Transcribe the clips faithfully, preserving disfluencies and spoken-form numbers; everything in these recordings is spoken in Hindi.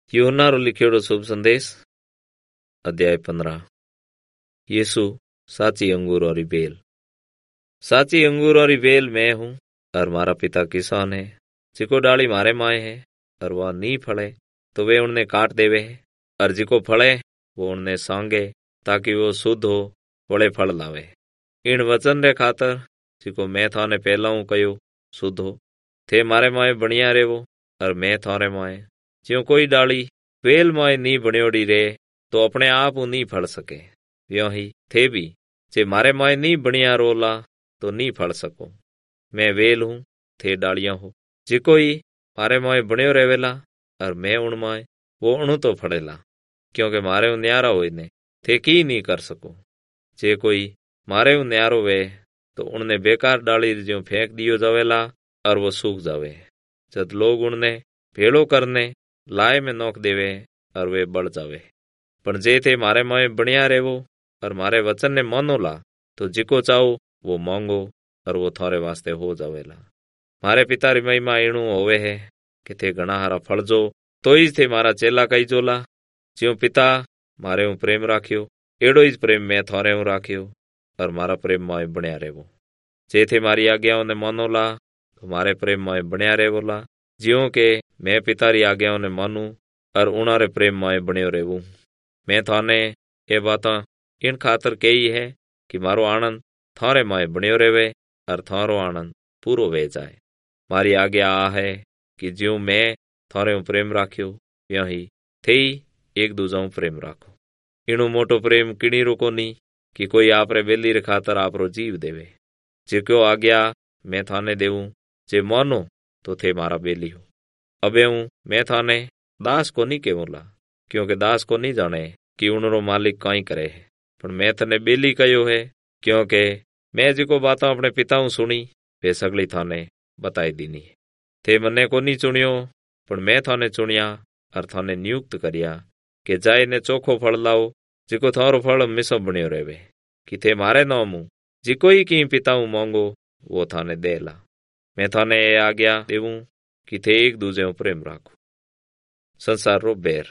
यूहन्ना रो लिखियोड़ो शुभ संदेश अध्याय पंद्रह। यीशु साची अंगूर और बेल। साची अंगूर और बेल मैं हूँ और मारा पिता किसान है। जिको डाली मारे माए है और वह नी फले तो वे उनने काट देवे है, और जिको फले वो उनने सांगे ताकि वो शुद्ध हो बड़े फल लावे। इन वचन रे खातर जिको मैं थाने पहला हूँ कयो शुद्ध हो, थे मारे माए बणिया रेवो और मैं थारे माए। ज्यों कोई डाली वेल माए नी बण्योड़ी रे तो अपने आप नी फल सके, व्यों ही थे भी जे मारे माए नी बणिया रोला तो नी फल सको। मैं वेल हूँ, थे डालियां हो। जे कोई मारे माए बण्यो रेवेला और मैं उण माए, वो अणु तो फड़ेला, क्योंकि मारे उ न्यारा होई ने थे की नी कर सको। जे कोई मारे उ न्यारो वे तो उनने बेकार डाली ज्यों फेंक दियो जावेला और वो सूख जावे। जब लोग उनने भेड़ो करने लाए में नोक देवे और वे बढ़ जावे। पण जे थे मारे माए बणिया रेवो और मारे वचन ने मानो ला तो जिको चाहो वो मांगो और वो थारे वास्ते हो जावेला। मारे पिता री महिमा एणु होवे है कि थे घणा हारा फल जो तो ही थे मारा चेला कही जोला। ज्यों पिता मारे हूँ प्रेम राख्यो एड़ो ही प्रेम मैं थारे हूँ राख्यो और मारा प्रेम माए बणिया रेवो। जे थे मारी आज्ञाओं ने मानो ला तो मारे प्रेम माए बणिया रेवोला, ज्यों के मैं पिता री आज्ञाओं ने मानू और उनारे प्रेम माए बण्यो रेवू। मैं थाने ये बातां इन खातर कही है कि मारो आनंद थारे माए बण्यो रेवे और थारो आनंद पूरो वे जाए। मारी आज्ञा आ है कि ज्यों मैं थारे प्रेम राख्यो व्यों ही थे एक दूजा प्रेम राखो। इणु मोटो प्रेम किणी रो कोनी कि कोई आपरे बेली रे खातर आपरो जीव देवे। जिको आज्ञा मैं थाने देवूं जे मानो तो थे मारा बेली हो। अबे हूँ मैं थाने दास को नहीं केवला, क्योंकि दास को नहीं जाने कि उनरो मालिक काई करे है। पण मैं थने बेली कयो है, क्योंकि मैं जिको बातां अपने पिता हूँ सुनी वे सगली थाने बताई दीनी है। थे मने को नहीं चुनियो पण मैं थाने चुनिया और थाने नियुक्त करिया कि जाए ने चोखो फल लाओ, जिको थारो फल मिसो बण्यो रेवे। कि थे मारे नाम हूँ जिको ही की पिता हूँ मांगो वो थाने देला। मैं थाने ये आज्ञा देवूं कि थे एक दूजे प्रेम राखो। संसार रो बैर।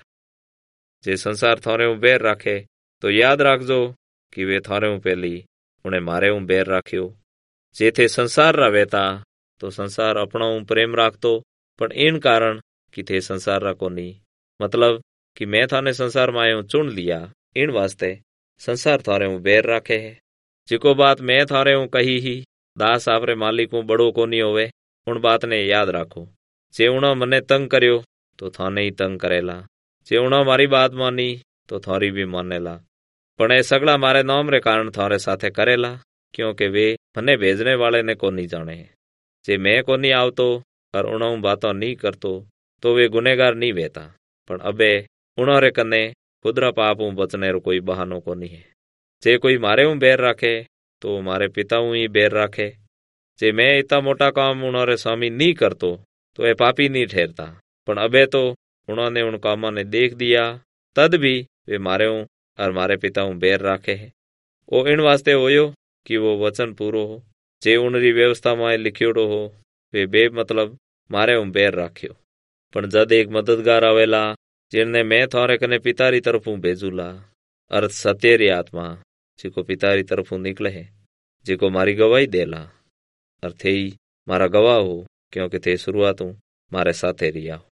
जे संसार थारे बैर राखे तो याद राखजो कि वे थारे पहली उन्हें मारे हूँ बैर राख्यो। जे थे संसार रा वेता तो संसार अपना प्रेम राखतो, पण इन कारण कि थे संसार रा कोनी, मतलब कि मैं थाने संसार में चुन लिया इन वास्ते संसार थारे बैर राखे है। जिको बात मैं थारे कही ही दास आपरे मालिक बड़ो कोनी होवे, उन बात ने याद राखो। जे उणा मने तंग कर्यो तो थाने ही तंग करेला, जे उणा मारी बात मानी तो थारी भी मानेला। पण ए सगला मारे नाम रे कारण थारे साथे करेला, क्योंकि वे मने भेजने वाले ने कोनी जाने। जे मैं कोनी आवतो और उणा बातों नहीं करतो तो वे गुनेगार नहीं वेता, पण अबे उणा रे कने खुदरा पाप हूँ बचने रो कोई बहानो कोनी है। जे कोई मारे हूँ बैर राखे तो मारे पिता हूँ ही बैर राखे। जे मैं इतना मोटा काम उन्होंने स्वामी नहीं करतो तो ये पापी नहीं ठहरता, पण अबे तो उन्होंने उन कामों ने देख दिया तद भी वे मारे हूँ और मारे पिता हूँ बैर राखे है। वो इन वास्ते होयो कि वो वचन पूरो हो जे उनरी व्यवस्था में लिखियोड़ो हो, वे बे मतलब मारे हूँ बैर राख्यो। पण जद एक मददगार आवेला जिनने मैं थारे कने पिता री तरफों भेजूला, अर्थ सत्य री आत्मा जिको पिता री तरफों निकले है, जिको मारी गवाही देला और थे ही मारा गवाह हो, क्योंकि थे शुरुआत हूँ मारे साथे रिया हो।